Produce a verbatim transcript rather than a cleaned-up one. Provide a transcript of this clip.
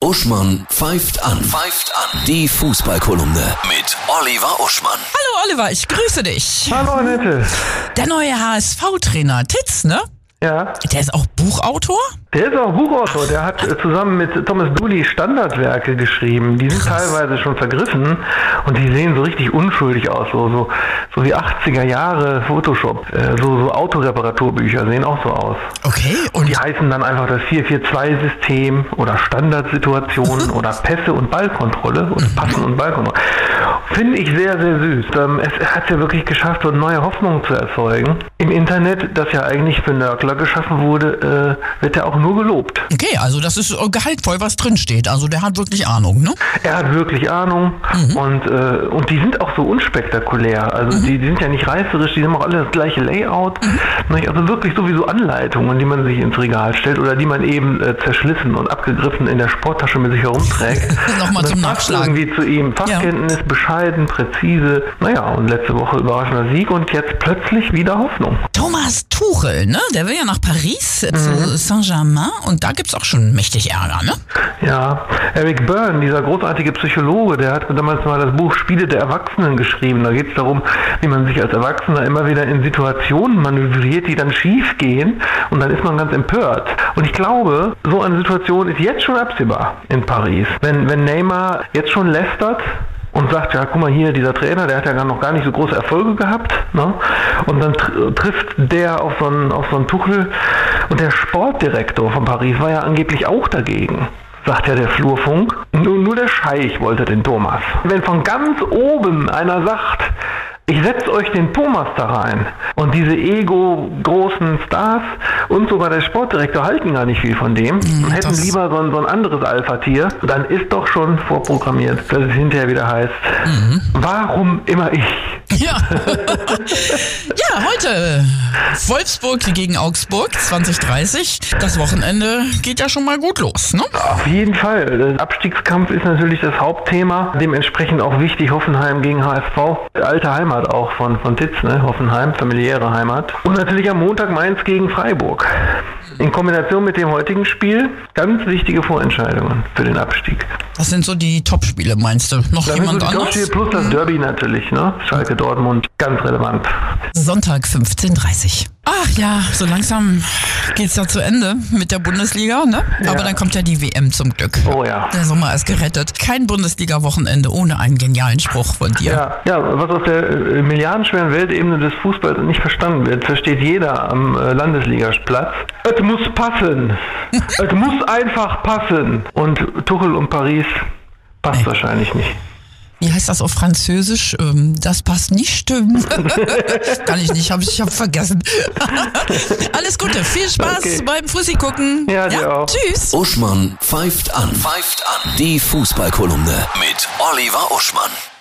Uschmann pfeift an. Pfeift an. Die Fußballkolumne mit Oliver Uschmann. Hallo Oliver, ich grüße dich. Hallo Annette. Der neue H S V-Trainer Titz, ne? Ja. Der ist auch Buchautor? Der ist auch Buchautor. Der hat äh, zusammen mit Thomas Dooley Standardwerke geschrieben. Die sind Krass. teilweise schon vergriffen und die sehen so richtig unschuldig aus. So, so, so wie achtziger Jahre Photoshop. Äh, so, so Autoreparaturbücher sehen auch so aus. Okay. Und Die heißen dann einfach das vier vier zwei System oder Standardsituationen oder Pässe und Ballkontrolle oder Passen und Ballkontrolle. Finde ich sehr, sehr süß. Ähm, es hat ja wirklich geschafft, so neue Hoffnungen zu erzeugen. Im Internet, das ja eigentlich für Nörgler geschaffen wurde, äh, wird er auch nur gelobt. okay, also das ist gehaltvoll, was drinsteht. Also der hat wirklich Ahnung, ne? Er hat wirklich Ahnung Mhm. und, äh, und die sind auch so unspektakulär. Also die, die sind ja nicht reißerisch, die haben auch alle das gleiche Layout. Nicht? Also wirklich sowieso Anleitungen, die man sich ins Regal stellt oder die man eben äh, zerschlissen und abgegriffen in der Sporttasche mit sich herumträgt. Nochmal Und zum das passt Nachschlagen. irgendwie zu ihm. Fachkenntnis, bescheiden, präzise. Naja, und letzte Woche überraschender Sieg und jetzt plötzlich wieder Hoffnung. Thomas Tuchel, ne? Der will ja nach Paris, äh, zu Saint-Germain, und da gibt's auch schon mächtig Ärger, ne? Ja, Eric Byrne, dieser großartige Psychologe, der hat damals mal das Buch Spiele der Erwachsenen geschrieben. Da geht es darum, wie man sich als Erwachsener immer wieder in Situationen manövriert, die dann schief gehen und dann ist man ganz empört. Und ich glaube, so eine Situation ist jetzt schon absehbar in Paris. Wenn, wenn Neymar jetzt schon lästert und sagt, ja, guck mal hier, dieser Trainer, der hat ja gar noch gar nicht so große Erfolge gehabt, ne? Und dann tr- trifft der auf so einen, auf so einen Tuchel und der Sportdirektor von Paris war ja angeblich auch dagegen, sagt ja der Flurfunk. Nur, nur der Scheich wollte den Thomas. Wenn von ganz oben einer sagt, ich setze euch den Thomas da rein und diese ego-großen Stars und sogar der Sportdirektor halten gar nicht viel von dem und hätten das- lieber so ein, so ein anderes Alpha-Tier, dann ist doch schon vorprogrammiert, dass es hinterher wieder heißt, warum immer ich? Ja. Ja, heute Wolfsburg gegen Augsburg zwanzig dreißig. Das Wochenende geht ja schon mal gut los, ne? Auf jeden Fall. Der Abstiegskampf ist natürlich das Hauptthema. Dementsprechend auch wichtig, Hoffenheim gegen H S V. Alte Heimat auch von, von Titz, ne? Hoffenheim, familiäre Heimat. Und natürlich am Montag Mainz gegen Freiburg. In Kombination mit dem heutigen Spiel ganz wichtige Vorentscheidungen für den Abstieg. Das sind so die Topspiele, meinst du? Noch Da jemand sind so die anderes? Topspiele plus das Derby natürlich, ne? Schalke Dortmund, ganz relevant. Sonntag fünfzehn Uhr dreißig. Ach ja, so langsam geht's ja zu Ende mit der Bundesliga, ne? Ja. Aber dann kommt ja die W M zum Glück. Oh ja. Der Sommer ist gerettet. Kein Bundesliga-Wochenende ohne einen genialen Spruch von dir. Ja, ja, was aus der äh, milliardenschweren Weltebene des Fußballs nicht verstanden wird, versteht jeder am äh, Landesligaplatz. Es muss passen. Es muss einfach passen. Und Tuchel und Paris passt Nee. wahrscheinlich nicht. Wie heißt das auf Französisch? Ähm, das passt nicht. Kann ich nicht, hab ich hab vergessen. Alles Gute, viel Spaß Okay. beim Fussi gucken. Ja, dir auch. Tschüss. Uschmann pfeift an. Pfeift an. Die Fußballkolumne mit Oliver Uschmann.